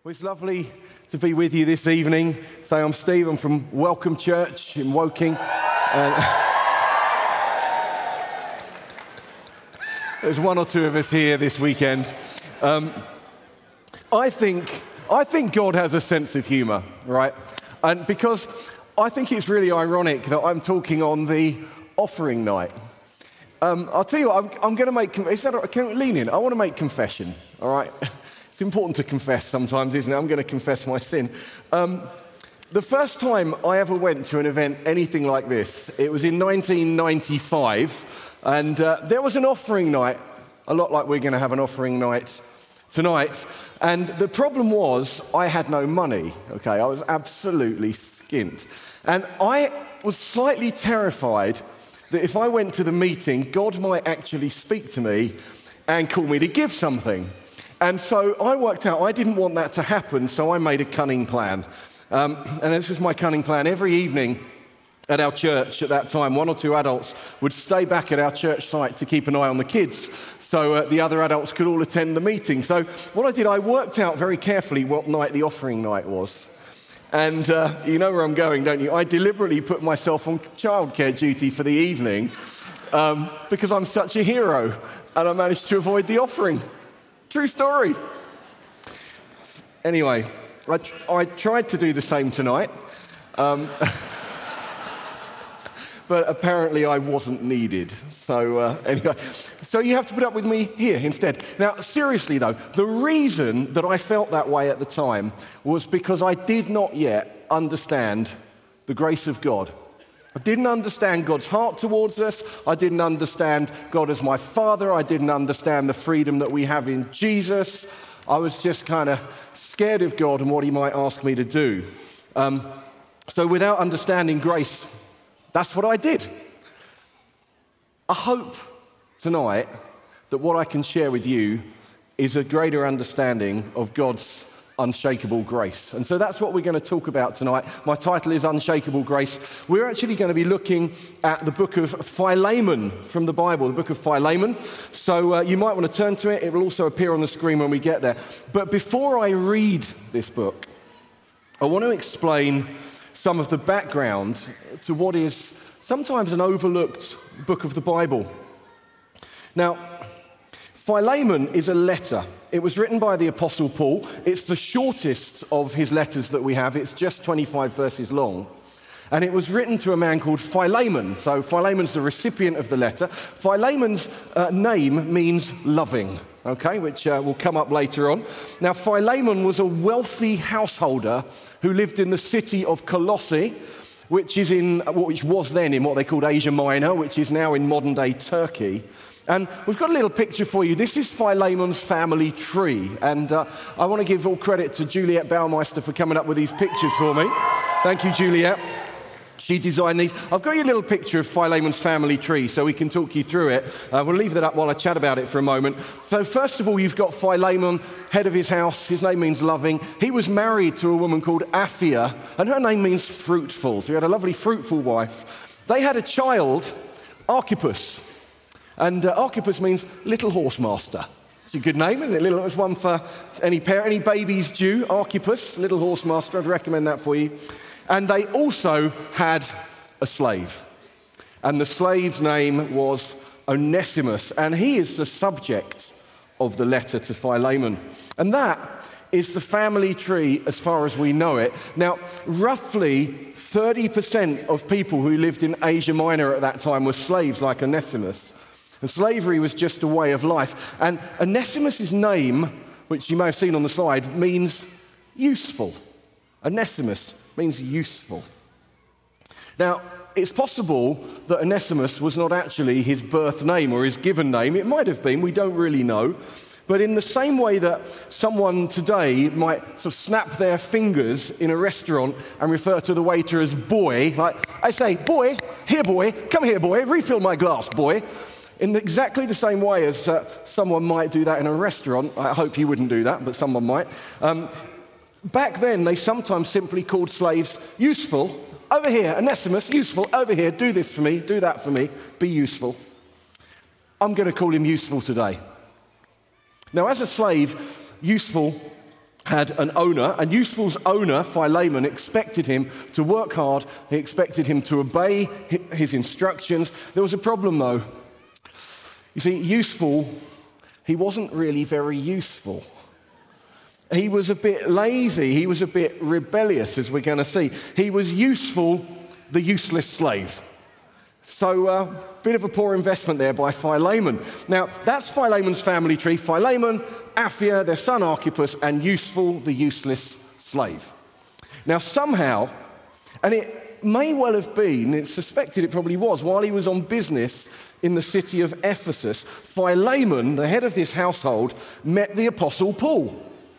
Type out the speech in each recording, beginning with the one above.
Well, it's lovely to be with you this evening. So I'm Steve, I'm from Welcome Church in Woking. There's one or two of us here this weekend. I think God has a sense of humour, right? And because I think it's really ironic that I'm talking on the offering night. I'll tell you what, I'm going to make, lean in, I want to make confession, all right? It's important to confess sometimes, isn't it? I'm going to confess my sin. The first time I ever went to an event anything like this, it was in 1995, and there was an offering night, a lot like we're going to have an offering night tonight, and the problem was I had no money, okay? I was absolutely skint. And I was slightly terrified that if I went to the meeting, God might actually speak to me and call me to give something. And so I worked out I didn't want that to happen, so I made a cunning plan. And this was my cunning plan. Every evening at our church at that time, one or two adults would stay back at our church site to keep an eye on the kids, so the other adults could all attend the meeting. So what I did, I worked out very carefully what night the offering night was. And you know where I'm going, don't you? I deliberately put myself on childcare duty for the evening because I'm such a hero, and I managed to avoid the offering. True story. Anyway, I tried to do the same tonight, but apparently I wasn't needed. So anyway, so you have to put up with me here instead. Now, seriously though, the reason that I felt that way at the time was because I did not yet understand the grace of God. I didn't understand God's heart towards us. I didn't understand God as my Father. I didn't understand the freedom that we have in Jesus. I was just kind of scared of God and what he might ask me to do. So without understanding grace, that's what I did. I hope tonight that what I can share with you is a greater understanding of God's unshakable grace. And so that's what we're going to talk about tonight. My title is Unshakable Grace. We're actually going to be looking at the book of Philemon from the Bible, the book of Philemon. So you might want to turn to it. It will also appear on the screen when we get there. But before I read this book, I want to explain some of the background to what is sometimes an overlooked book of the Bible. Now, Philemon is a letter. It was written by the Apostle Paul. It's the shortest of his letters that we have. It's just 25 verses long. And it was written to a man called Philemon. So Philemon's the recipient of the letter. Philemon's name means loving, okay, which will come up later on. Now, Philemon was a wealthy householder who lived in the city of Colossae, which was then in what they called Asia Minor, which is now in modern-day Turkey. And we've got a little picture for you. This is Philemon's family tree. And I want to give all credit to Juliet Baumeister for coming up with these pictures for me. Thank you, Juliet. She designed these. I've got you a little picture of Philemon's family tree so we can talk you through it. We'll leave that up while I chat about it for a moment. So first of all, you've got Philemon, head of his house. His name means loving. He was married to a woman called Apphia, and her name means fruitful. So he had a lovely, fruitful wife. They had a child, Archippus. And Archippus means little horse master. It's a good name, isn't it? It's one for any parent, any babies due. Archippus, little horse master. I'd recommend that for you. And they also had a slave. And the slave's name was Onesimus. And he is the subject of the letter to Philemon. And that is the family tree as far as we know it. Now, roughly 30% of people who lived in Asia Minor at that time were slaves like Onesimus. And slavery was just a way of life. And Onesimus' name, which you may have seen on the slide, means useful. Onesimus means useful. Now, it's possible that Onesimus was not actually his birth name or his given name. It might have been, we don't really know. But in the same way that someone today might sort of snap their fingers in a restaurant and refer to the waiter as boy, like I say, boy, come here, boy, refill my glass, boy. In exactly the same way as someone might do that in a restaurant. I hope you wouldn't do that, but someone might. Back then, they sometimes simply called slaves useful. Over here, Onesimus, useful. Over here, do this for me, do that for me, be useful. I'm going to call him useful today. Now, as a slave, useful had an owner, and Useful's owner, Philemon, expected him to work hard. He expected him to obey his instructions. There was a problem, though. You see, Useful, he wasn't really very useful. He was a bit lazy. He was a bit rebellious, as we're going to see. He was Useful, the useless slave. So, bit of a poor investment there by Philemon. Now, that's Philemon's family tree. Philemon, Apphia, their son Archippus, and Useful, the useless slave. Now, somehow, and it may well have been, it's suspected it probably was, while he was on business in the city of Ephesus, Philemon, the head of this household, met the Apostle Paul.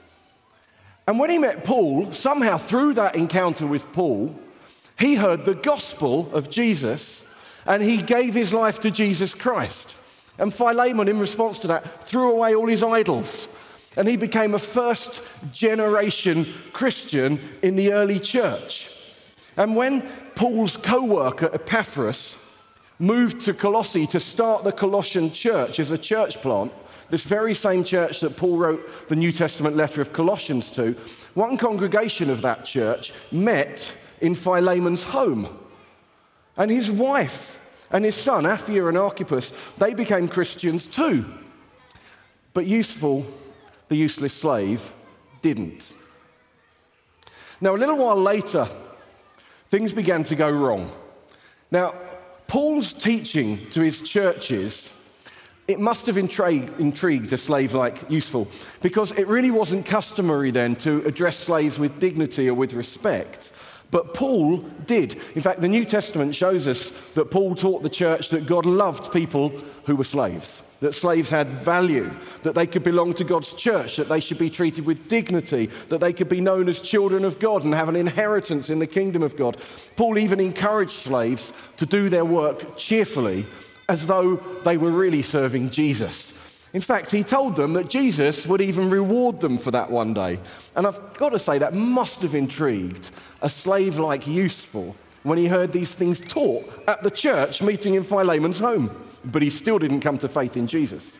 And when he met Paul, somehow through that encounter with Paul, he heard the gospel of Jesus, and he gave his life to Jesus Christ. And Philemon, in response to that, threw away all his idols. And he became a first-generation Christian in the early church. And when Paul's co-worker, Epaphras, moved to Colossae to start the Colossian church as a church plant, this very same church that Paul wrote the New Testament letter of Colossians to, one congregation of that church met in Philemon's home. And his wife and his son, Apphia and Archippus, they became Christians too. But Useful, the useless slave, didn't. Now, a little while later, things began to go wrong. Now, Paul's teaching to his churches, it must have intrigued a slave like Useful, because it really wasn't customary then to address slaves with dignity or with respect. But Paul did. In fact, the New Testament shows us that Paul taught the church that God loved people who were slaves, that slaves had value, that they could belong to God's church, that they should be treated with dignity, that they could be known as children of God and have an inheritance in the kingdom of God. Paul even encouraged slaves to do their work cheerfully, as though they were really serving Jesus. In fact, he told them that Jesus would even reward them for that one day. And I've got to say, that must have intrigued a slave like Useful when he heard these things taught at the church meeting in Philemon's home. But he still didn't come to faith in Jesus.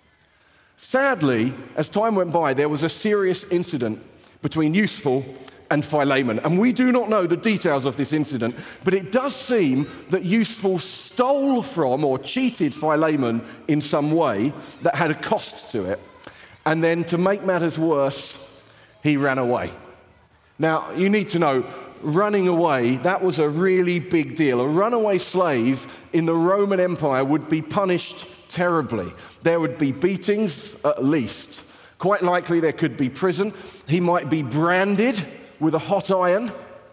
Sadly, as time went by, there was a serious incident between Useful and Philemon. And we do not know the details of this incident, but it does seem that Useful stole from or cheated Philemon in some way that had a cost to it. And then to make matters worse, he ran away. Now, you need to know, running away, that was a really big deal. A runaway slave in the Roman Empire would be punished terribly. There would be beatings, at least. Quite likely there could be prison. He might be branded with a hot iron.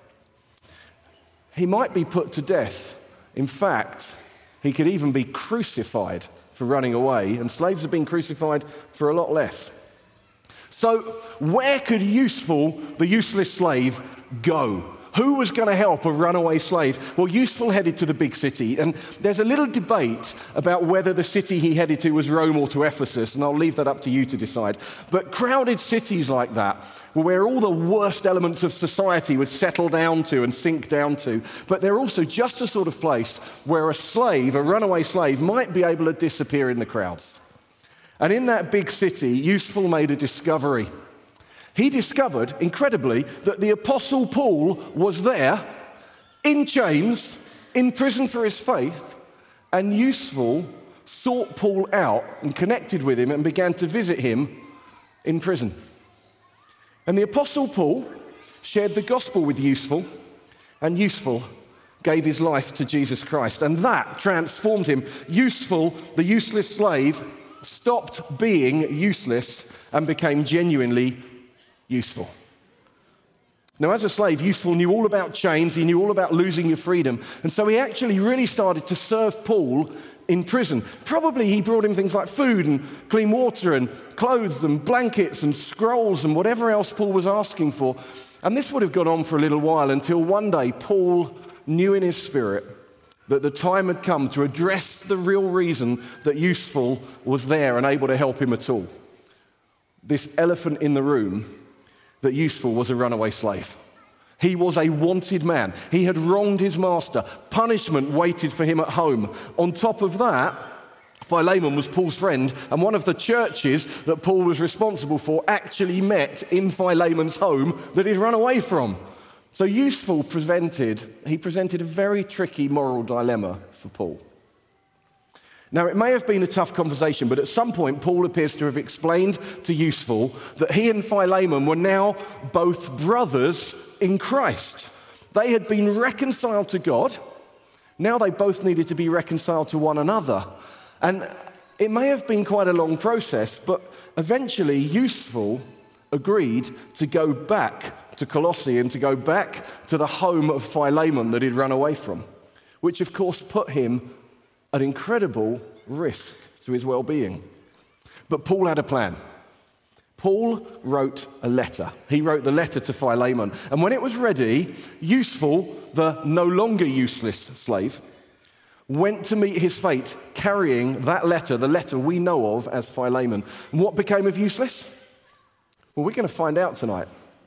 He might be put to death. In fact, he could even be crucified for running away, and slaves have been crucified for a lot less. So where could Useful, the useless slave, go? Who was going to help a runaway slave? Well, Useful headed to the big city, and there's a little debate about whether the city he headed to was Rome or to Ephesus, and I'll leave that up to you to decide. But crowded cities like that were where all the worst elements of society would settle down to and sink down to. But they're also just the sort of place where a slave, a runaway slave, might be able to disappear in the crowds. And in that big city, Useful made a discovery. He discovered, incredibly, that the Apostle Paul was there, in chains, in prison for his faith, and Useful sought Paul out and connected with him and began to visit him in prison. And the Apostle Paul shared the gospel with Useful, and Useful gave his life to Jesus Christ. And that transformed him. Useful, the useless slave, stopped being useless and became genuinely useful. Now, as a slave, Useful knew all about chains. He knew all about losing your freedom. And so he actually really started to serve Paul in prison. Probably he brought him things like food and clean water and clothes and blankets and scrolls and whatever else Paul was asking for. And this would have gone on for a little while until one day Paul knew in his spirit that the time had come to address the real reason that Useful was there and able to help him at all. This elephant in the room, that Useful was a runaway slave. He was a wanted man. He had wronged his master. Punishment waited for him at home. On top of that, Philemon was Paul's friend, and one of the churches that Paul was responsible for actually met in Philemon's home that he'd run away from. So Useful presented a very tricky moral dilemma for Paul. Now, it may have been a tough conversation, but at some point, Paul appears to have explained to Useful that he and Philemon were now both brothers in Christ. They had been reconciled to God. Now they both needed to be reconciled to one another. And it may have been quite a long process, but eventually Useful agreed to go back to Colossae and to go back to the home of Philemon that he'd run away from, which of course put him at incredible risk to his well-being. But Paul had a plan. Paul wrote a letter. He wrote the letter to Philemon. And when it was ready, Useful, the no longer useless slave, went to meet his fate carrying that letter, the letter we know of as Philemon. And what became of Useless? Well, we're going to find out tonight.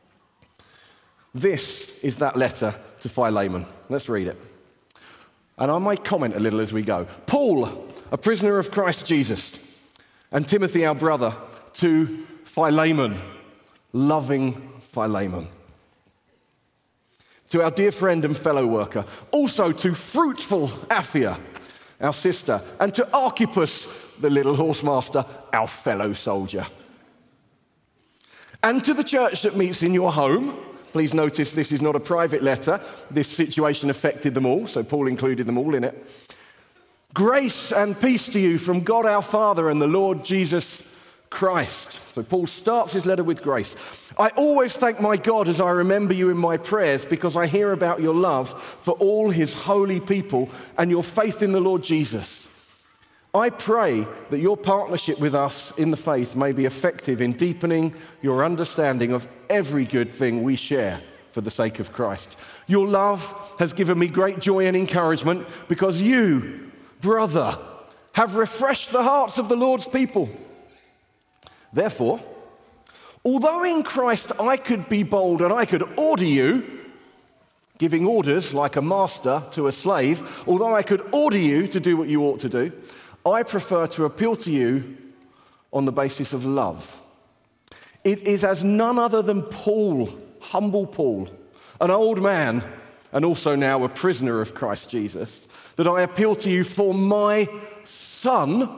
This is that letter to Philemon. Let's read it. And I might comment a little as we go. Paul, a prisoner of Christ Jesus, and Timothy, our brother, to Philemon, loving Philemon. To our dear friend and fellow worker, also to fruitful Apphia, our sister, and to Archippus, the little horsemaster, our fellow soldier. And to the church that meets in your home. Please notice this is not a private letter. This situation affected them all, so Paul included them all in it. Grace and peace to you from God our Father and the Lord Jesus Christ. So Paul starts his letter with grace. I always thank my God as I remember you in my prayers because I hear about your love for all his holy people and your faith in the Lord Jesus. I pray that your partnership with us in the faith may be effective in deepening your understanding of every good thing we share for the sake of Christ. Your love has given me great joy and encouragement because you, brother, have refreshed the hearts of the Lord's people. Therefore, although in Christ I could be bold and I could order you, giving orders like a master to a slave, although I could order you to do what you ought to do, I prefer to appeal to you on the basis of love. It is as none other than Paul, humble Paul, an old man, and also now a prisoner of Christ Jesus, that I appeal to you for my son,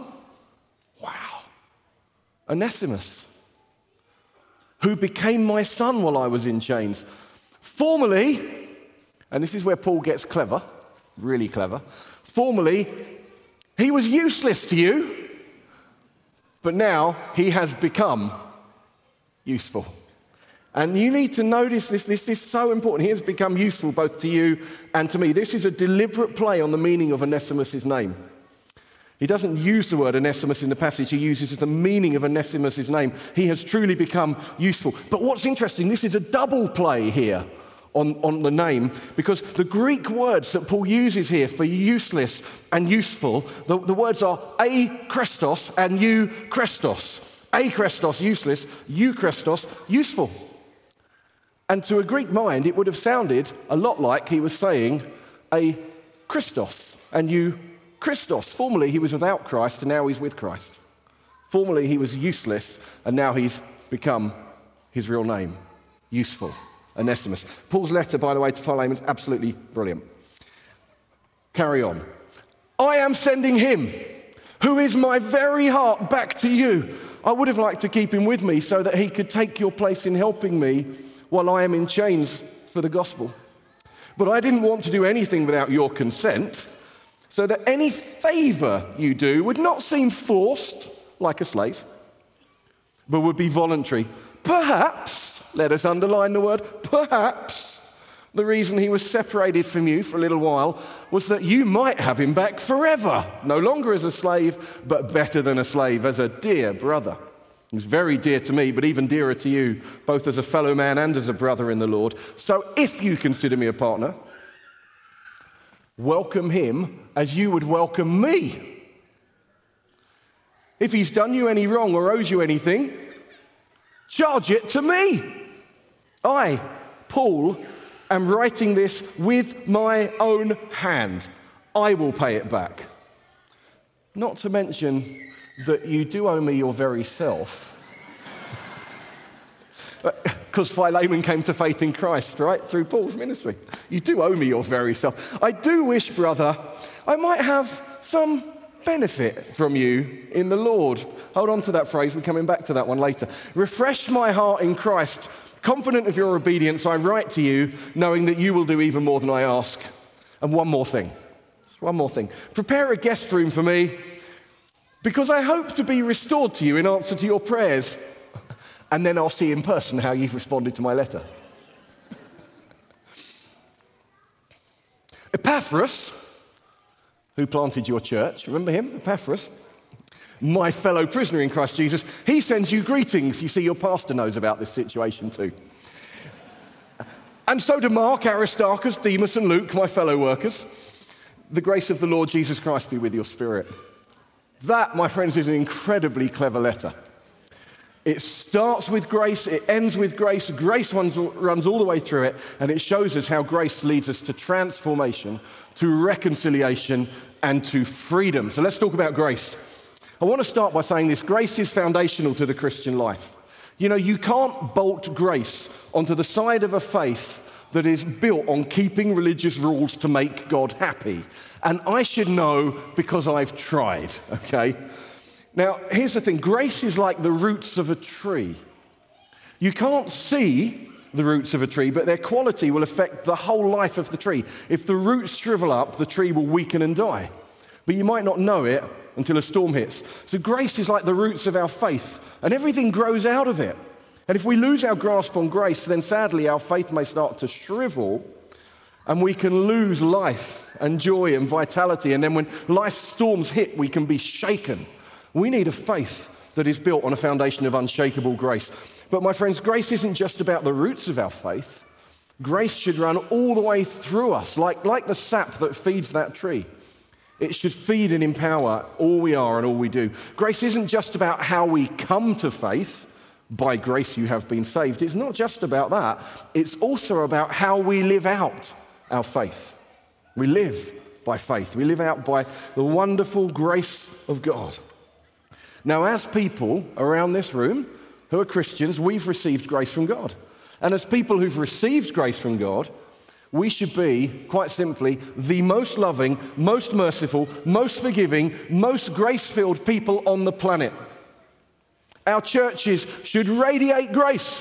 Onesimus, who became my son while I was in chains. Formerly, and this is where Paul gets clever, really clever, formerly, he was useless to you, but now he has become useful. And you need to notice this is so important. He has become useful both to you and to me. This is a deliberate play on the meaning of Onesimus' name. He doesn't use the word Onesimus in the passage. He uses the meaning of Onesimus' name. He has truly become useful. But what's interesting, this is a double play here on the name, because the Greek words that Paul uses here for useless and useful, the words are akrestos and eukrestos. Akrestos, useless, eukrestos, useful. And to a Greek mind, it would have sounded a lot like he was saying a Christos and you Christos. Formerly he was without Christ and now he's with Christ. Formerly he was useless and now he's become his real name, useful, Onesimus. Paul's letter, by the way, to Philemon is absolutely brilliant. Carry on. I am sending him, who is my very heart, back to you. I would have liked to keep him with me so that he could take your place in helping me while I am in chains for the gospel. But I didn't want to do anything without your consent, so that any favor you do would not seem forced, like a slave, but would be voluntary. Perhaps, let us underline the word, perhaps, the reason he was separated from you for a little while was that you might have him back forever, no longer as a slave, but better than a slave, as a dear brother. He's very dear to me, but even dearer to you, both as a fellow man and as a brother in the Lord. So if you consider me a partner, welcome him as you would welcome me. If he's done you any wrong or owes you anything, charge it to me. I, Paul, am writing this with my own hand. I will pay it back. not to mention that you do owe me your very self. Because Philemon came to faith in Christ, right, through Paul's ministry. You do owe me your very self. I do wish, brother, I might have some benefit from you in the Lord. Hold on to that phrase. We're coming back to that one later. Refresh my heart in Christ. Confident of your obedience, I write to you, knowing that you will do even more than I ask. And one more thing. Just one more thing. Prepare a guest room for me, because I hope to be restored to you in answer to your prayers. And then I'll see in person how you've responded to my letter. Epaphras, who planted your church, remember him, Epaphras? My fellow prisoner in Christ Jesus, he sends you greetings. You see, your pastor knows about this situation too. And so do Mark, Aristarchus, Demas, and Luke, my fellow workers. The grace of the Lord Jesus Christ be with your spirit. That, my friends, is an incredibly clever letter. It starts with grace, it ends with grace. Grace runs all the way through it, and it shows us how grace leads us to transformation, to reconciliation, and to freedom. So let's talk about grace. I want to start by saying this. Grace is foundational to the Christian life. You know, you can't bolt grace onto the side of a faith that is built on keeping religious rules to make God happy. And I should know because I've tried, okay? Now, here's the thing. Grace is like the roots of a tree. You can't see the roots of a tree, but their quality will affect the whole life of the tree. If the roots shrivel up, the tree will weaken and die. But you might not know it until a storm hits. So grace is like the roots of our faith, and everything grows out of it. And if we lose our grasp on grace, then sadly our faith may start to shrivel, and we can lose life and joy and vitality. And then when life's storms hit, we can be shaken. We need a faith that is built on a foundation of unshakable grace. But my friends, grace isn't just about the roots of our faith. Grace should run all the way through us, like the sap that feeds that tree. It should feed and empower all we are and all we do. Grace isn't just about how we come to faith. By grace you have been saved. It's not just about that. It's also about how we live out our faith. We live by faith. We live out by the wonderful grace of God. Now, as people around this room who are Christians, we've received grace from God. And as people who've received grace from God, we should be, quite simply, the most loving, most merciful, most forgiving, most grace-filled people on the planet. Our churches should radiate grace.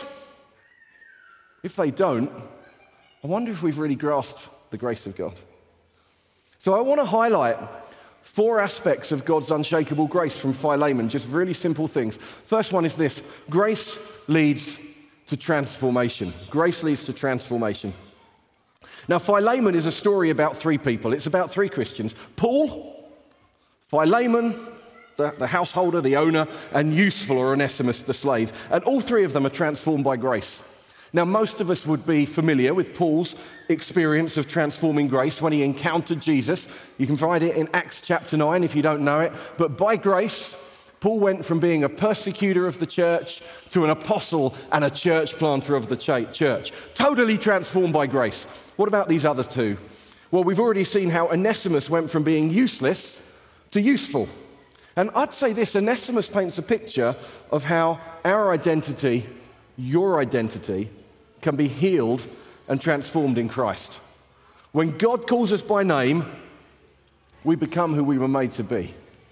If they don't, I wonder if we've really grasped the grace of God. So I want to highlight 4 aspects of God's unshakable grace from Philemon, just really simple things. First one is this: grace leads to transformation. Grace leads to transformation. Now, Philemon is a story about 3 people. It's about 3 Christians: Paul, Philemon, the householder, the owner, and Useful, or Onesimus, the slave. And all 3 of them are transformed by grace. Now, most of us would be familiar with Paul's experience of transforming grace when he encountered Jesus. You can find it in Acts chapter 9 if you don't know it. But by grace, Paul went from being a persecutor of the church to an apostle and a church planter of the church. Totally transformed by grace. What about these other 2? Well, we've already seen how Onesimus went from being useless to useful. And I'd say this: Onesimus paints a picture of how our identity, your identity, can be healed and transformed in Christ. When God calls us by name, we become who we were made to be.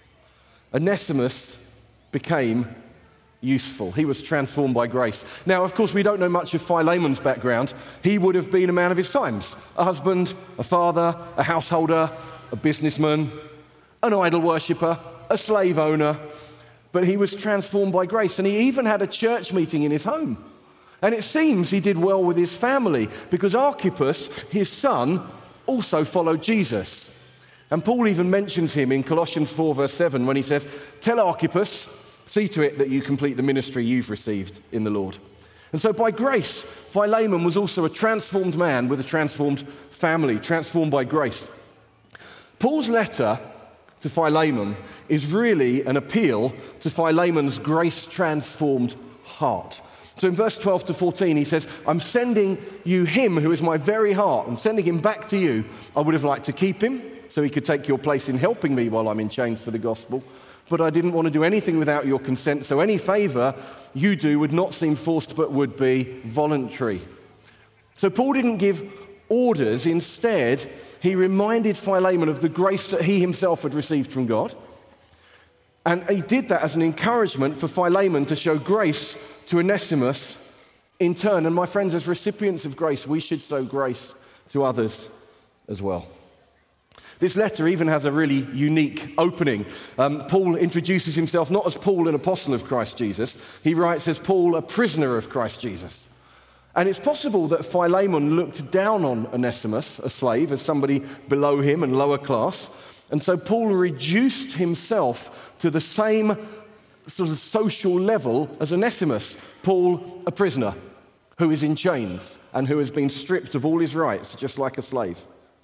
Onesimus became useful. He was transformed by grace. Now, of course, we don't know much of Philemon's background. He would have been a man of his times: a husband, a father, a householder, a businessman, an idol worshipper, a slave owner. But he was transformed by grace, and he even had a church meeting in his home. And it seems he did well with his family, because Archippus, his son, also followed Jesus. And Paul even mentions him in Colossians 4 verse 7 when he says, "Tell Archippus, see to it that you complete the ministry you've received in the Lord." And so by grace, Philemon was also a transformed man with a transformed family, transformed by grace. Paul's letter to Philemon is really an appeal to Philemon's grace-transformed heart. So in verse 12 to 14, he says, I'm sending you him who is my very heart. I'm sending him back to you. I would have liked to keep him so he could take your place in helping me while I'm in chains for the gospel. But I didn't want to do anything without your consent. So any favor you do would not seem forced, but would be voluntary. So Paul didn't give orders. Instead, he reminded Philemon of the grace that he himself had received from God. And he did that as an encouragement for Philemon to show grace to Onesimus in turn. And my friends, as recipients of grace, we should show grace to others as well. This letter even has a really unique opening. Paul introduces himself not as Paul, an apostle of Christ Jesus. He writes as Paul, a prisoner of Christ Jesus. And it's possible that Philemon looked down on Onesimus, a slave, as somebody below him and lower class. And so Paul reduced himself to the same sort of social level as Onesimus. Paul, a prisoner who is in chains and who has been stripped of all his rights, just like a slave.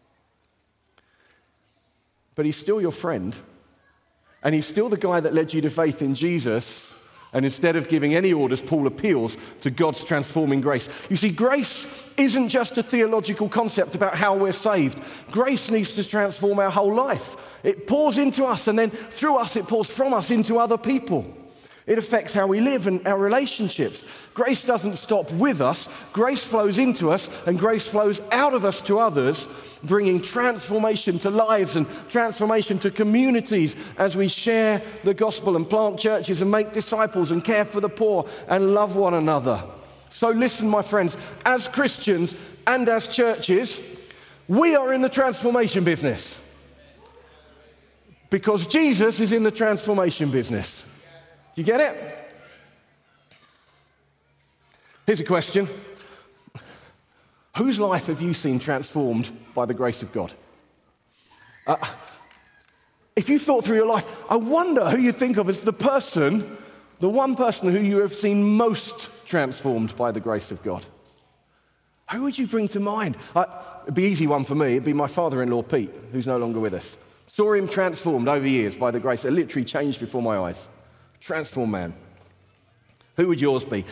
But he's still your friend. And he's still the guy that led you to faith in Jesus. And instead of giving any orders, Paul appeals to God's transforming grace. You see, grace isn't just a theological concept about how we're saved. Grace needs to transform our whole life. It pours into us, and then through us, it pours from us into other people. It affects how we live and our relationships. Grace doesn't stop with us. Grace flows into us, and grace flows out of us to others, bringing transformation to lives and transformation to communities as we share the gospel and plant churches and make disciples and care for the poor and love one another. So listen, my friends, as Christians and as churches, we are in the transformation business because Jesus is in the transformation business. Do you get it? Here's a question. Whose life have you seen transformed by the grace of God? If you thought through your life, I wonder who you think of as the one person who you have seen most transformed by the grace of God. Who would you bring to mind? It'd be an easy one for me. It'd be my father-in-law, Pete, who's no longer with us. Saw him transformed over years by the grace. It literally changed before my eyes. Transformed man. Who would yours be?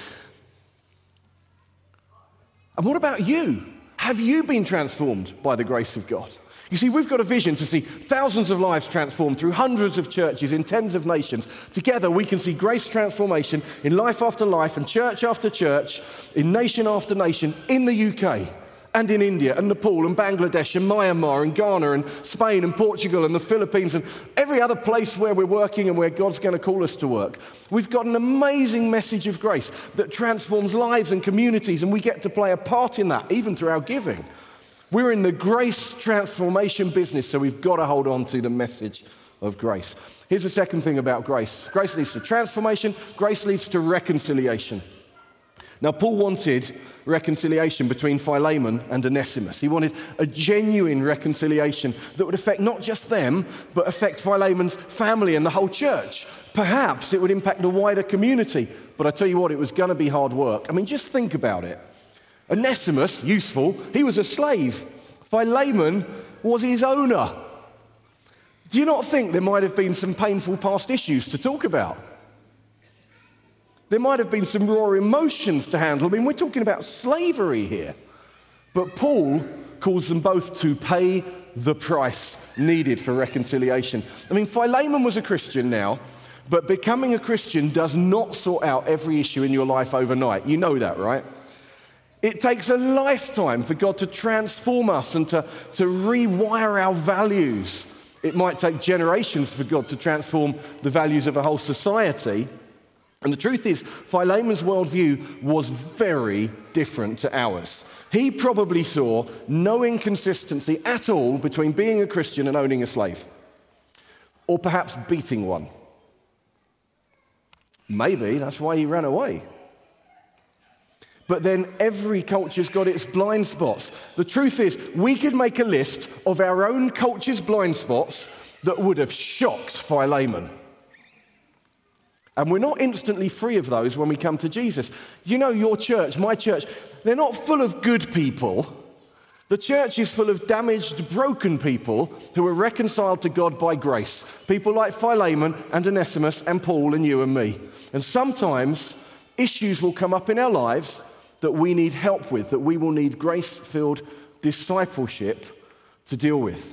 And what about you? Have you been transformed by the grace of God? You see, we've got a vision to see thousands of lives transformed through hundreds of churches in tens of nations. Together, we can see grace transformation in life after life and church after church, in nation after nation, in the UK and in India and Nepal and Bangladesh and Myanmar and Ghana and Spain and Portugal and the Philippines and every other place where we're working and where God's going to call us to work. We've got an amazing message of grace that transforms lives and communities, and we get to play a part in that, even through our giving. We're in the grace transformation business, so we've got to hold on to the message of grace. Here's the second thing about grace. Grace leads to transformation. Grace leads to reconciliation. Now, Paul wanted reconciliation between Philemon and Onesimus. He wanted a genuine reconciliation that would affect not just them, but affect Philemon's family and the whole church. Perhaps it would impact the wider community. But I tell you what, it was going to be hard work. I mean, just think about it. Onesimus, useful, he was a slave. Philemon was his owner. Do you not think there might have been some painful past issues to talk about? There might have been some raw emotions to handle. I mean, we're talking about slavery here. But Paul calls them both to pay the price needed for reconciliation. I mean, Philemon was a Christian now, but becoming a Christian does not sort out every issue in your life overnight. You know that, right? It takes a lifetime for God to transform us and to rewire our values. It might take generations for God to transform the values of a whole society. And the truth is, Philemon's worldview was very different to ours. He probably saw no inconsistency at all between being a Christian and owning a slave, or perhaps beating one. Maybe that's why he ran away. But then every culture's got its blind spots. The truth is, we could make a list of our own culture's blind spots that would have shocked Philemon. And we're not instantly free of those when we come to Jesus. You know, your church, my church, they're not full of good people. The church is full of damaged, broken people who are reconciled to God by grace. People like Philemon and Onesimus and Paul and you and me. And sometimes issues will come up in our lives that we need help with, that we will need grace-filled discipleship to deal with.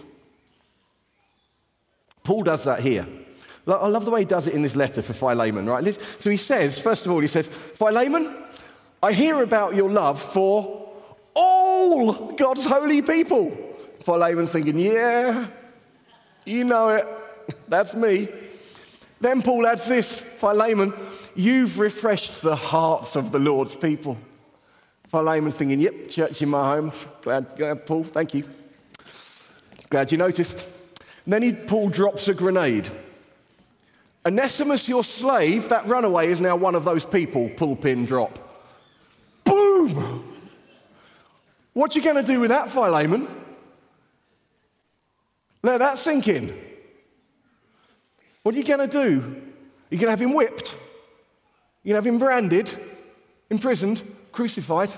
Paul does that here. I love the way he does it in this letter for Philemon, right? So he says, first of all, he says, Philemon, I hear about your love for all God's holy people. Philemon's thinking, yeah, you know it, that's me. Then Paul adds this, Philemon, you've refreshed the hearts of the Lord's people. Philemon thinking, yep, church in my home. Glad, Paul, thank you. Glad you noticed. And then Paul drops a grenade. Onesimus, your slave, that runaway, is now one of those people, pull, pin, drop. Boom! What you going to do with that, Philemon? Let that sink in. What are you going to do? You're going to have him whipped? You're going to have him branded, imprisoned, crucified?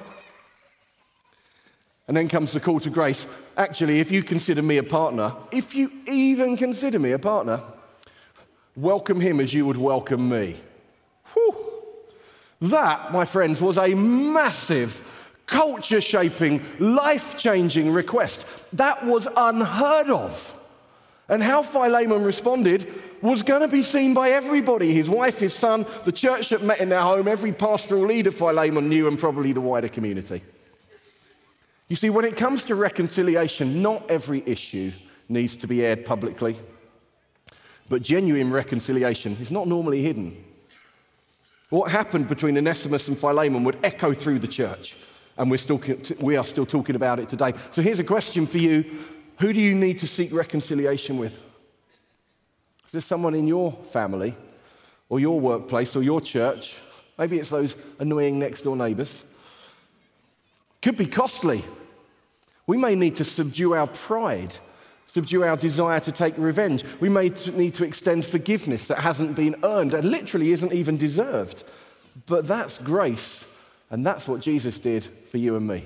And then comes the call to grace. Actually, if you consider me a partner, if you even consider me a partner, welcome him as you would welcome me. Whew. That, my friends, was a massive, culture-shaping, life-changing request. That was unheard of. And how Philemon responded was going to be seen by everybody. His wife, his son, the church that met in their home, every pastoral leader Philemon knew, and probably the wider community. You see, when it comes to reconciliation, not every issue needs to be aired publicly. But genuine reconciliation is not normally hidden. What happened between Onesimus and Philemon would echo through the church, and we are still talking about it today. So here's a question for you. Who do you need to seek reconciliation with? Is there someone in your family or your workplace or your church? Maybe it's those annoying next-door neighbours. Could be costly. We may need to subdue our pride, subdue our desire to take revenge. We may need to extend forgiveness that hasn't been earned and literally isn't even deserved. But that's grace, and that's what Jesus did for you and me.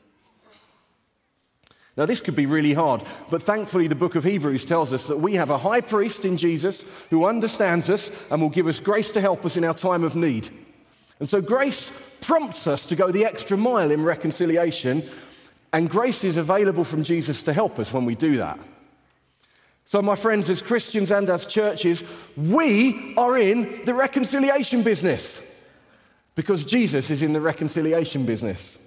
Now, this could be really hard, but thankfully the book of Hebrews tells us that we have a high priest in Jesus who understands us and will give us grace to help us in our time of need. And so grace prompts us to go the extra mile in reconciliation, and grace is available from Jesus to help us when we do that. So, my friends, as Christians and as churches, we are in the reconciliation business because Jesus is in the reconciliation business.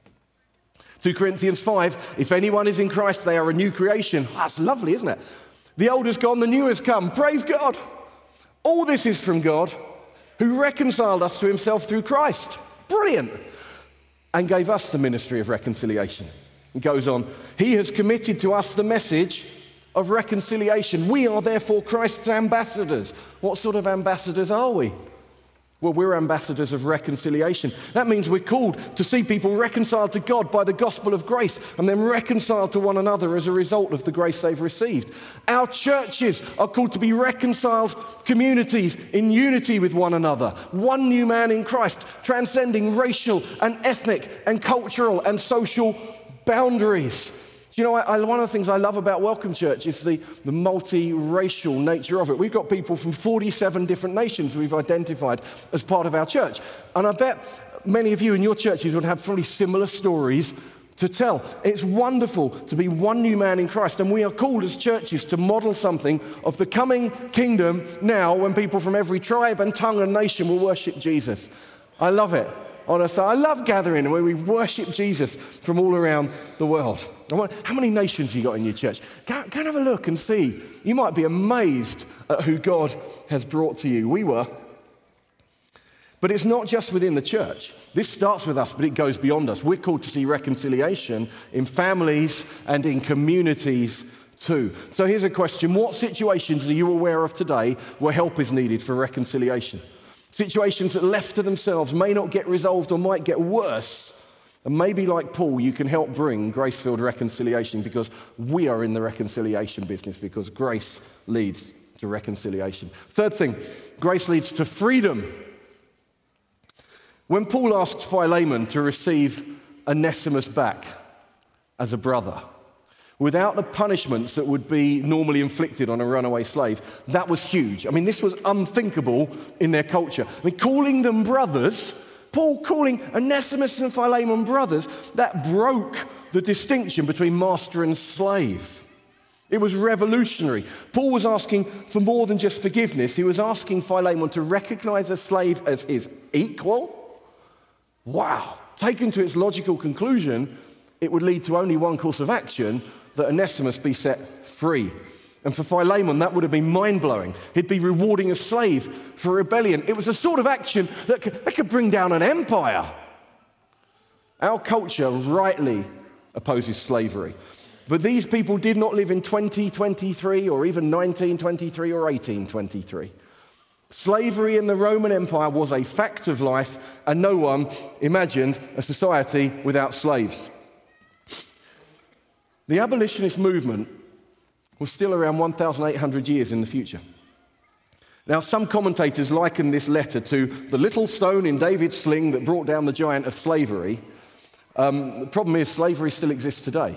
2 Corinthians 5, if anyone is in Christ, they are a new creation. That's lovely, isn't it? The old has gone, the new has come. Praise God. All this is from God, who reconciled us to himself through Christ. Brilliant. And gave us the ministry of reconciliation. It goes on, he has committed to us the message of reconciliation. We are therefore Christ's ambassadors. What sort of ambassadors are we? Well, we're ambassadors of reconciliation. That means we're called to see people reconciled to God by the gospel of grace and then reconciled to one another as a result of the grace they've received. Our churches are called to be reconciled communities in unity with one another. One new man in Christ, transcending racial and ethnic and cultural and social boundaries. You know, one of the things I love about Welcome Church is the multi-racial nature of it. We've got people from 47 different nations we've identified as part of our church. And I bet many of you in your churches would have probably similar stories to tell. It's wonderful to be one new man in Christ, and we are called as churches to model something of the coming kingdom now when people from every tribe and tongue and nation will worship Jesus. I love it. Honestly, I love gathering when we worship Jesus from all around the world. How many nations you got in your church? Go and have a look and see. You might be amazed at who God has brought to you. We were. But it's not just within the church. This starts with us, but it goes beyond us. We're called to see reconciliation in families and in communities too. So here's a question. What situations are you aware of today where help is needed for reconciliation? Situations that left to themselves may not get resolved or might get worse. And maybe like Paul, you can help bring grace-filled reconciliation because we are in the reconciliation business because grace leads to reconciliation. Third thing, grace leads to freedom. When Paul asked Philemon to receive Onesimus back as a brother, without the punishments that would be normally inflicted on a runaway slave, that was huge. I mean, this was unthinkable in their culture. I mean, calling them brothers Paul calling Onesimus and Philemon brothers, that broke the distinction between master and slave. It was revolutionary. Paul was asking for more than just forgiveness. He was asking Philemon to recognize a slave as his equal. Wow. Taken to its logical conclusion, it would lead to only one course of action, that Onesimus be set free. And for Philemon, that would have been mind-blowing. He'd be rewarding a slave for rebellion. It was a sort of action that could bring down an empire. Our culture rightly opposes slavery. But these people did not live in 2023 or even 1923 or 1823. Slavery in the Roman Empire was a fact of life, and no one imagined a society without slaves. The abolitionist movement was still around 1,800 years in the future. Now, some commentators liken this letter to the little stone in David's sling that brought down the giant of slavery. The problem is slavery still exists today.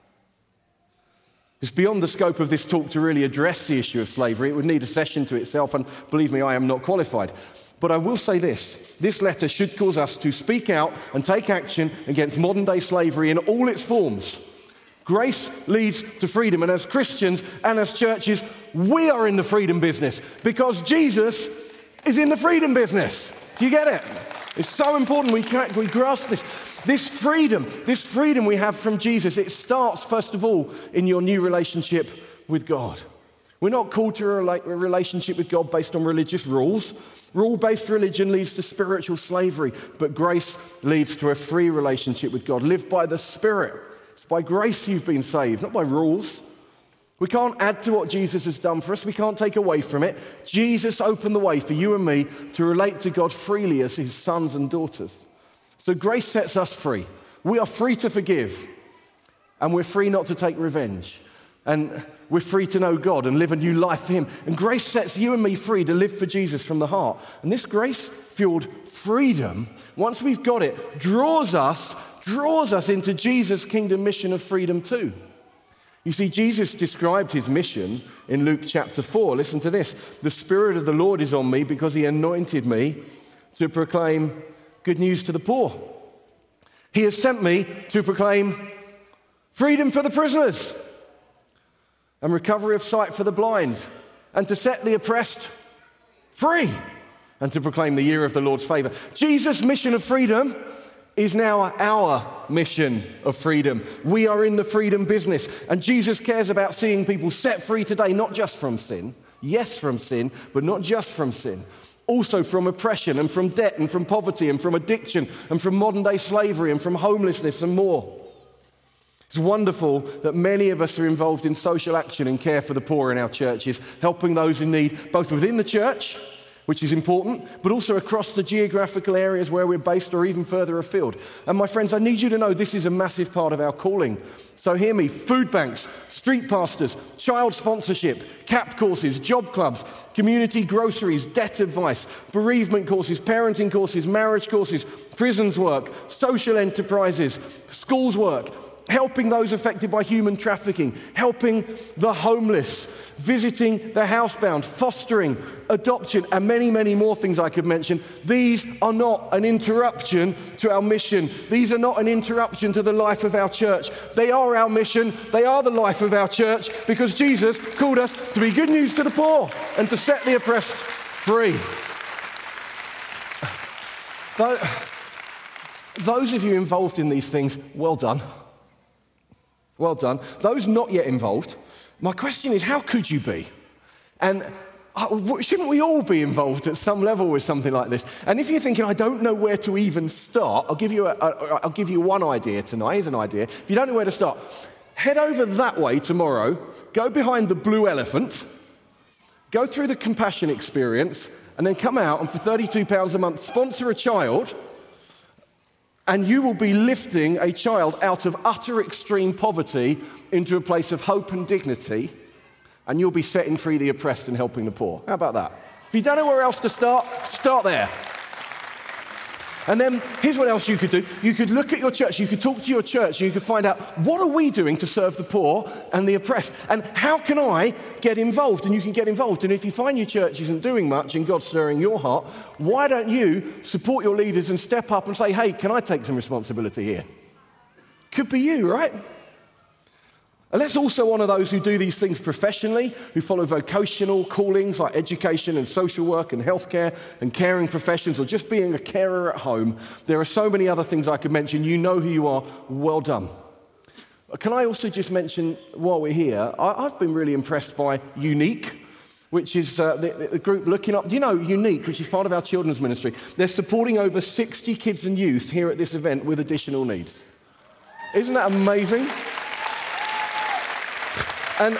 It's beyond the scope of this talk to really address the issue of slavery. It would need a session to itself, and believe me, I am not qualified. But I will say this letter should cause us to speak out and take action against modern-day slavery in all its forms. Grace leads to freedom, and as Christians and as churches, we are in the freedom business because Jesus is in the freedom business. Do you get it? It's so important we grasp this. This freedom we have from Jesus, it starts, first of all, in your new relationship with God. We're not called to a relationship with God based on religious rules. Rule-based religion leads to spiritual slavery, but grace leads to a free relationship with God. Live by the Spirit. It's by grace you've been saved, not by rules. We can't add to what Jesus has done for us. We can't take away from it. Jesus opened the way for you and me to relate to God freely as his sons and daughters. So grace sets us free. We are free to forgive, and we're free not to take revenge. And we're free to know God and live a new life for him. And grace sets you and me free to live for Jesus from the heart. And this grace-fueled freedom, once we've got it, draws us into Jesus' kingdom mission of freedom too. You see, Jesus described his mission in Luke chapter 4. Listen to this. The Spirit of the Lord is on me because he anointed me to proclaim good news to the poor. He has sent me to proclaim freedom for the prisoners and recovery of sight for the blind, and to set the oppressed free, and to proclaim the year of the Lord's favor. Jesus' mission of freedom is now our mission of freedom. We are in the freedom business, and Jesus cares about seeing people set free today, not just from sin. Yes, from sin, but not just from sin. Also from oppression and from debt and from poverty and from addiction and from modern-day slavery and from homelessness and more. It's wonderful that many of us are involved in social action and care for the poor in our churches, helping those in need, both within the church, which is important, but also across the geographical areas where we're based or even further afield. And my friends, I need you to know this is a massive part of our calling. So hear me, food banks, street pastors, child sponsorship, CAP courses, job clubs, community groceries, debt advice, bereavement courses, parenting courses, marriage courses, prisons work, social enterprises, schools work, helping those affected by human trafficking, helping the homeless, visiting the housebound, fostering, adoption, and many, many more things I could mention. These are not an interruption to our mission. These are not an interruption to the life of our church. They are our mission. They are the life of our church because Jesus called us to be good news to the poor and to set the oppressed free. Those of you involved in these things, well done. Well done. Those not yet involved, my question is, how could you be? And shouldn't we all be involved at some level with something like this? And if you're thinking, I don't know where to even start, I'll give you one idea tonight. Here's an idea. If you don't know where to start, head over that way tomorrow, go behind the Blue Elephant, go through the Compassion Experience, and then come out and for £32 a month sponsor a child. And you will be lifting a child out of utter extreme poverty into a place of hope and dignity, and you'll be setting free the oppressed and helping the poor. How about that? If you don't know where else to start there. And then here's what else you could do. You could look at your church, you could talk to your church, and you could find out, what are we doing to serve the poor and the oppressed? And how can I get involved? And you can get involved. And if you find your church isn't doing much and God's stirring your heart, why don't you support your leaders and step up and say, hey, can I take some responsibility here? Could be you, right? And let's also honour those who do these things professionally, who follow vocational callings like education and social work and healthcare and caring professions, or just being a carer at home. There are so many other things I could mention. You know who you are. Well done. Can I also just mention, while we're here, I've been really impressed by Unique, which is the group looking up. Do you know Unique, which is part of our children's ministry? They're supporting over 60 kids and youth here at this event with additional needs. Isn't that amazing? And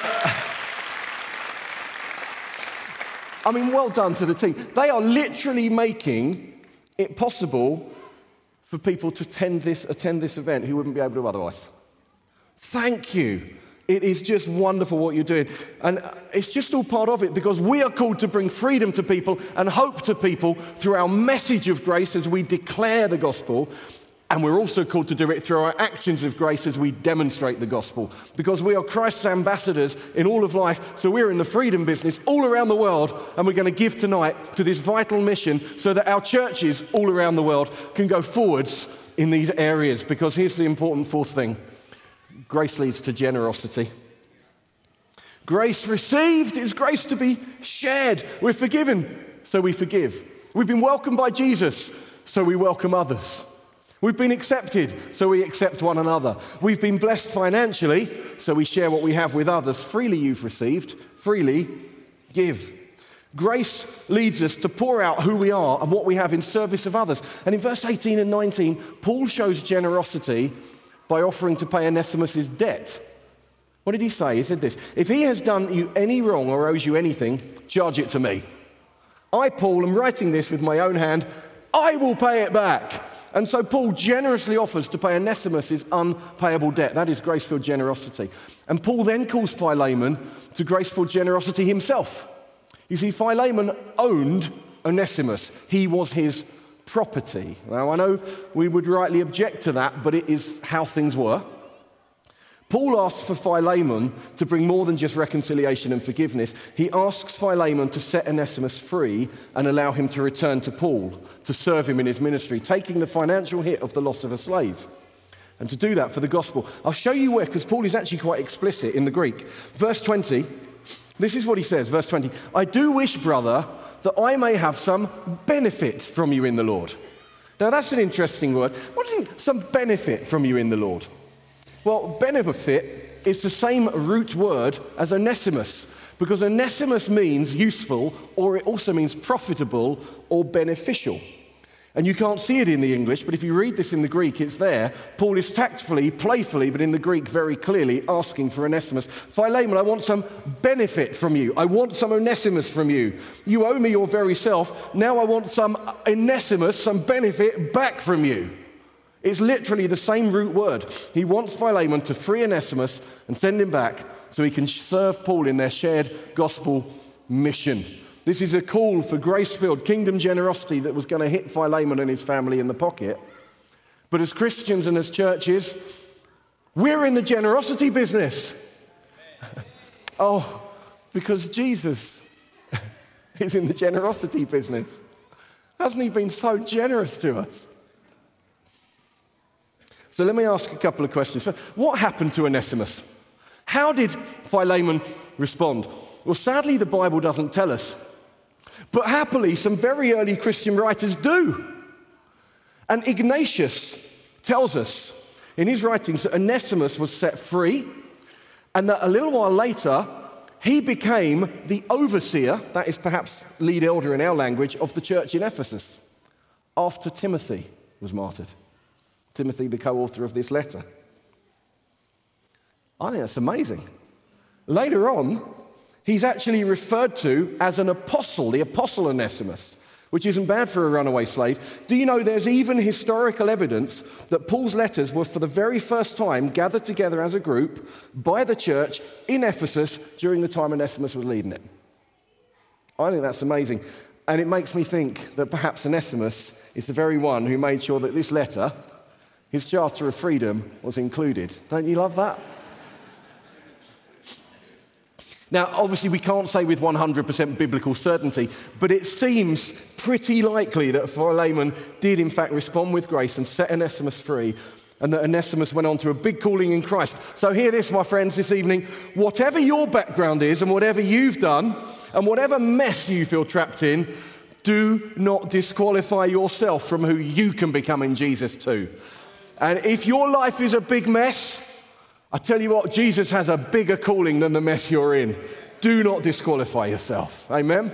I mean, well done to the team. They are literally making it possible for people to attend this event who wouldn't be able to otherwise. Thank you. It is just wonderful what you're doing. And it's just all part of it, because we are called to bring freedom to people and hope to people through our message of grace as we declare the gospel. And we're also called to do it through our actions of grace as we demonstrate the gospel, because we are Christ's ambassadors in all of life. So we're in the freedom business all around the world, and we're going to give tonight to this vital mission so that our churches all around the world can go forwards in these areas. Because here's the important fourth thing. Grace leads to generosity. Grace received is grace to be shared. We're forgiven, so we forgive. We've been welcomed by Jesus, so we welcome others. We've been accepted, so we accept one another. We've been blessed financially, so we share what we have with others. Freely you've received, freely give. Grace leads us to pour out who we are and what we have in service of others. And in verse 18 and 19, Paul shows generosity by offering to pay Onesimus' debt. What did he say? He said this: if he has done you any wrong or owes you anything, charge it to me. I, Paul, am writing this with my own hand. I will pay it back. And so Paul generously offers to pay Onesimus' unpayable debt. That is grace-filled generosity. And Paul then calls Philemon to grace-filled generosity himself. You see, Philemon owned Onesimus. He was his property. Now, I know we would rightly object to that, but it is how things were. Paul asks for Philemon to bring more than just reconciliation and forgiveness. He asks Philemon to set Onesimus free and allow him to return to Paul, to serve him in his ministry, taking the financial hit of the loss of a slave. And to do that for the gospel. I'll show you where, because Paul is actually quite explicit in the Greek. Verse 20, this is what he says, verse 20. I do wish, brother, that I may have some benefit from you in the Lord. Now that's an interesting word. What do you mean, some benefit from you in the Lord? Well, benefit is the same root word as Onesimus, because Onesimus means useful, or it also means profitable or beneficial. And you can't see it in the English, but if you read this in the Greek, it's there. Paul is tactfully, playfully, but in the Greek very clearly asking for Onesimus. Philemon, I want some benefit from you. I want some Onesimus from you. You owe me your very self. Now I want some Onesimus, some benefit back from you. It's literally the same root word. He wants Philemon to free Onesimus and send him back so he can serve Paul in their shared gospel mission. This is a call for grace-filled kingdom generosity that was going to hit Philemon and his family in the pocket. But as Christians and as churches, we're in the generosity business. Oh, because Jesus is in the generosity business. Hasn't he been so generous to us? So let me ask a couple of questions. What happened to Onesimus? How did Philemon respond? Well, sadly, the Bible doesn't tell us. But happily, some very early Christian writers do. And Ignatius tells us in his writings that Onesimus was set free, and that a little while later, he became the overseer, that is perhaps lead elder in our language, of the church in Ephesus, after Timothy was martyred. Timothy, the co-author of this letter. I think that's amazing. Later on, he's actually referred to as an apostle, the apostle Onesimus, which isn't bad for a runaway slave. Do you know there's even historical evidence that Paul's letters were for the very first time gathered together as a group by the church in Ephesus during the time Onesimus was leading it? I think that's amazing. And it makes me think that perhaps Onesimus is the very one who made sure that this letter, his Charter of Freedom, was included. Don't you love that? Now, obviously, we can't say with 100% biblical certainty, but it seems pretty likely that Philemon did, in fact, respond with grace and set Onesimus free, and that Onesimus went on to a big calling in Christ. So hear this, my friends, this evening. Whatever your background is and whatever you've done and whatever mess you feel trapped in, do not disqualify yourself from who you can become in Jesus too. And if your life is a big mess, I tell you what, Jesus has a bigger calling than the mess you're in. Do not disqualify yourself. Amen?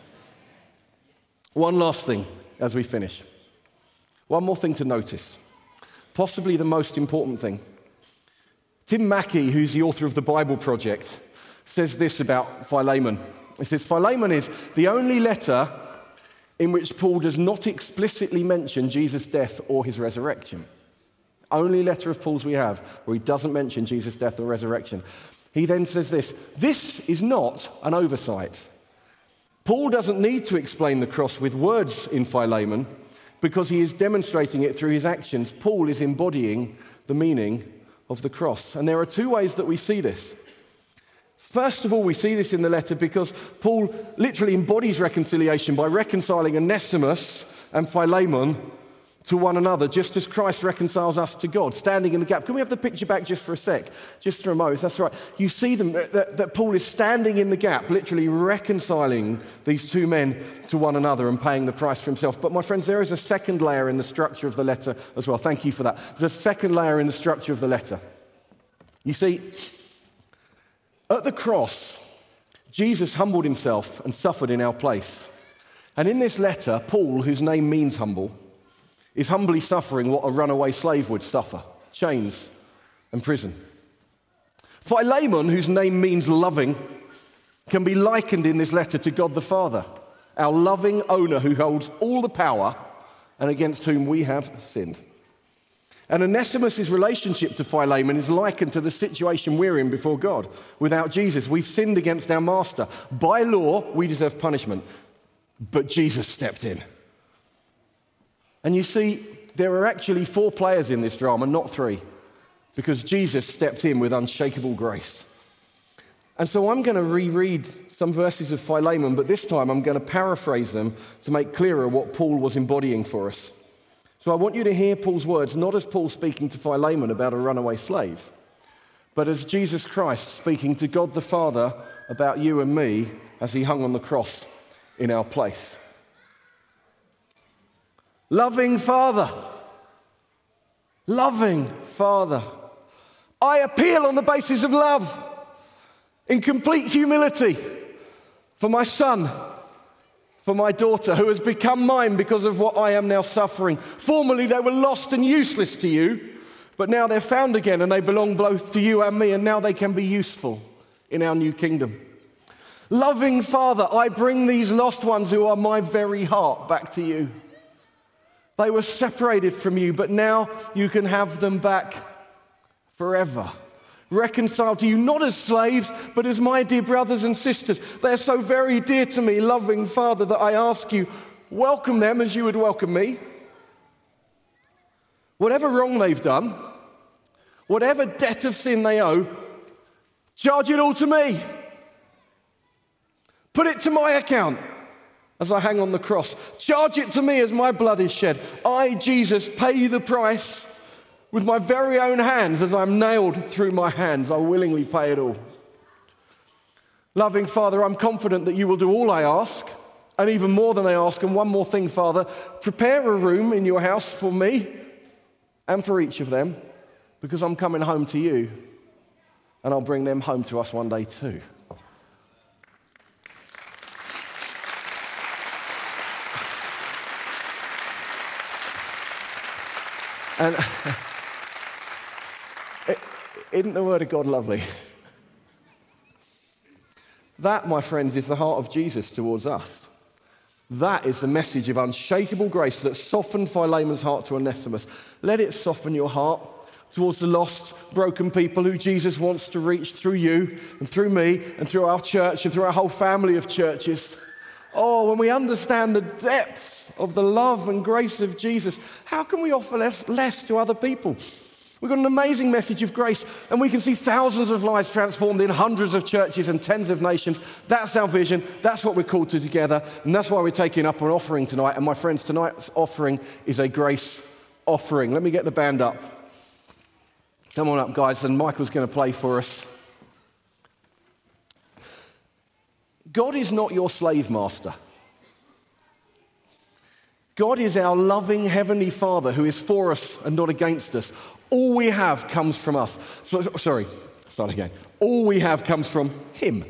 One last thing as we finish. One more thing to notice. Possibly the most important thing. Tim Mackey, who's the author of the Bible Project, says this about Philemon. He says, Philemon is the only letter in which Paul does not explicitly mention Jesus' death or his resurrection. Only letter of Paul's we have where he doesn't mention Jesus' death or resurrection. He then says this is not an oversight. Paul doesn't need to explain the cross with words in Philemon because he is demonstrating it through his actions. Paul is embodying the meaning of the cross. And there are two ways that we see this. First of all, we see this in the letter because Paul literally embodies reconciliation by reconciling Onesimus and Philemon to one another, just as Christ reconciles us to God, standing in the gap. Can we have the picture back just for a sec? Just for a moment, that's right. You see them, that Paul is standing in the gap, literally reconciling these two men to one another and paying the price for himself. But my friends, there is a second layer in the structure of the letter as well. Thank you for that. There's a second layer in the structure of the letter. You see, at the cross, Jesus humbled himself and suffered in our place. And in this letter, Paul, whose name means humble, is humbly suffering what a runaway slave would suffer, chains and prison. Philemon, whose name means loving, can be likened in this letter to God the Father, our loving owner who holds all the power and against whom we have sinned. And Onesimus' relationship to Philemon is likened to the situation we're in before God. Without Jesus, we've sinned against our master. By law, we deserve punishment, but Jesus stepped in. And you see, there are actually 4 players in this drama, not 3, because Jesus stepped in with unshakable grace. And so I'm going to reread some verses of Philemon, but this time I'm going to paraphrase them to make clearer what Paul was embodying for us. So I want you to hear Paul's words, not as Paul speaking to Philemon about a runaway slave, but as Jesus Christ speaking to God the Father about you and me as he hung on the cross in our place. Loving Father, I appeal on the basis of love, in complete humility, for my son, for my daughter, who has become mine because of what I am now suffering. Formerly they were lost and useless to you, but now they're found again and they belong both to you and me, and now they can be useful in our new kingdom. Loving Father, I bring these lost ones who are my very heart back to you. They were separated from you, but now you can have them back forever. Reconciled to you, not as slaves, but as my dear brothers and sisters. They're so very dear to me, loving Father, that I ask you, welcome them as you would welcome me. Whatever wrong they've done, whatever debt of sin they owe, charge it all to me. Put it to my account. As I hang on the cross, charge it to me as my blood is shed. I, Jesus, pay the price with my very own hands as I'm nailed through my hands. I willingly pay it all. Loving Father, I'm confident that you will do all I ask, and even more than I ask. And one more thing, Father, prepare a room in your house for me and for each of them, because I'm coming home to you, and I'll bring them home to us one day too. And isn't the word of God lovely? That, my friends, is the heart of Jesus towards us. That is the message of unshakable grace that softened Philemon's heart to Onesimus. Let it soften your heart towards the lost, broken people who Jesus wants to reach through you and through me and through our church and through our whole family of churches. Oh, when we understand the depths of the love and grace of Jesus, how can we offer less to other people? We've got an amazing message of grace, and we can see thousands of lives transformed in hundreds of churches and tens of nations. That's our vision. That's what we're called to together, and that's why we're taking up an offering tonight. And my friends, tonight's offering is a grace offering. Let me get the band up. Come on up, guys, and Michael's going to play for us. God is not your slave master. God is our loving Heavenly Father who is for us and not against us. All we have comes from us. All we have comes from Him.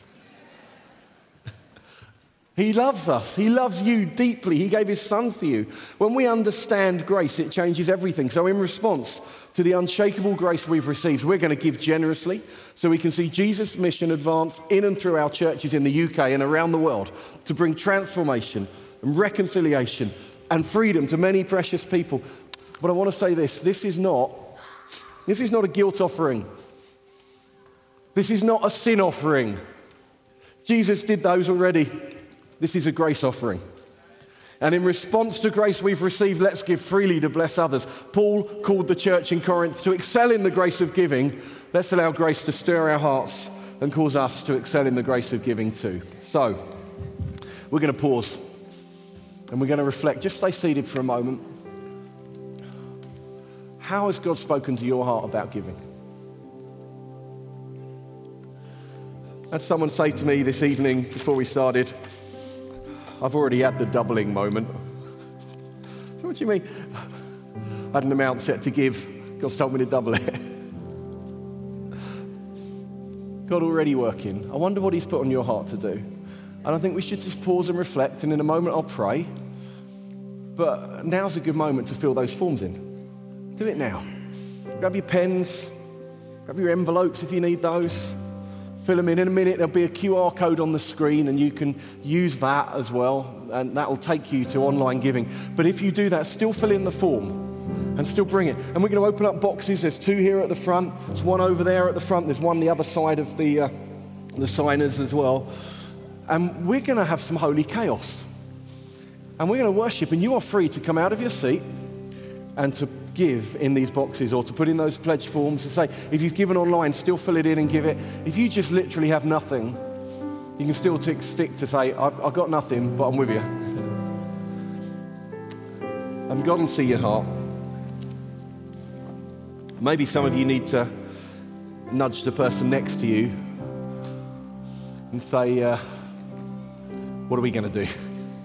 He loves us. He loves you deeply. He gave His Son for you. When we understand grace, it changes everything. So in response to the unshakable grace we've received, we're going to give generously so we can see Jesus' mission advance in and through our churches in the UK and around the world to bring transformation and reconciliation and freedom to many precious people. But I want to say this is not a guilt offering. This is not a sin offering. Jesus did those already. This is a grace offering. And in response to grace we've received, let's give freely to bless others. Paul called the church in Corinth to excel in the grace of giving. Let's allow grace to stir our hearts and cause us to excel in the grace of giving too. So, we're going to pause and we're going to reflect. Just stay seated for a moment. How has God spoken to your heart about giving? I had someone say to me this evening before we started, I've already had the doubling moment. So what do you mean? I had an amount set to give. God's told me to double it. God already working. I wonder what He's put on your heart to do. And I think we should just pause and reflect, and in a moment I'll pray. But now's a good moment to fill those forms in. Do it now. Grab your pens, grab your envelopes if you need those. Fill them in. In a minute, there'll be a QR code on the screen, and you can use that as well, and that will take you to online giving. But if you do that, still fill in the form and still bring it. And we're going to open up boxes. There's 2 here at the front. There's 1 over there at the front. There's 1 the other side of the signers as well. And we're going to have some holy chaos. And we're going to worship, and you are free to come out of your seat and to give in these boxes or to put in those pledge forms to say, if you've given online, still fill it in and give it. If you just literally have nothing, you can still stick to say, I've got nothing, but I'm with you. And God will see your heart. Maybe some of you need to nudge the person next to you and say, what are we going to do?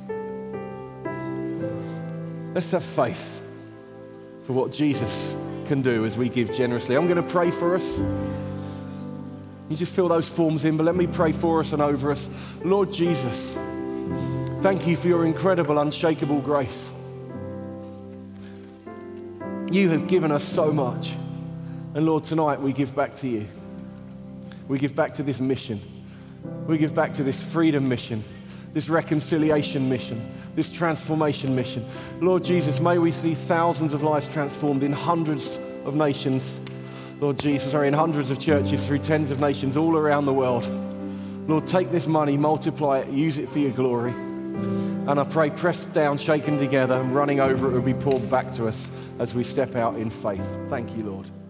Let's have faith for what Jesus can do as we give generously. I'm going to pray for us. You just fill those forms in, but let me pray for us and over us. Lord Jesus, thank you for your incredible, unshakable grace. You have given us so much. And Lord, tonight we give back to you. We give back to this mission. We give back to this freedom mission, this reconciliation mission, this transformation mission. Lord Jesus, may we see thousands of lives transformed in hundreds of nations. Lord Jesus, in hundreds of churches through tens of nations all around the world. Lord, take this money, multiply it, use it for your glory. And I pray, pressed down, shaken together, and running over, it will be poured back to us as we step out in faith. Thank you, Lord.